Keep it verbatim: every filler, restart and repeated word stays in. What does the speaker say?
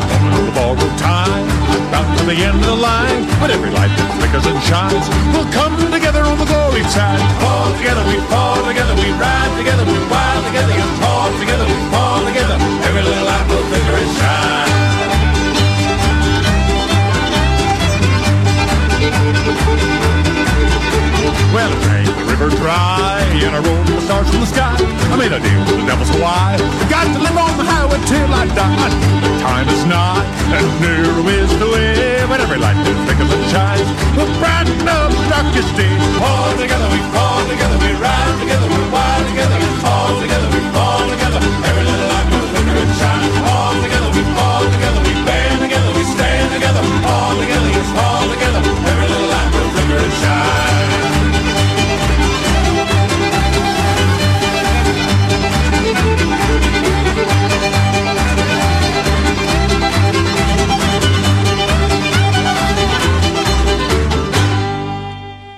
on the borrowed time, about to the end of the line. But every light that flickers and shines will come together on the glory side. Fall together, we fall together, we ride together, we wild together, and fall together, we fall together. Every little light will flicker and shine. Well, I drank the river dry, and I rolled the stars from the sky. I made a deal with the devil, so I got to live on the highway till I die. The time is not, and nearer is the way, but every light that flickers and shines will brighten up the darkest day. All together we fall.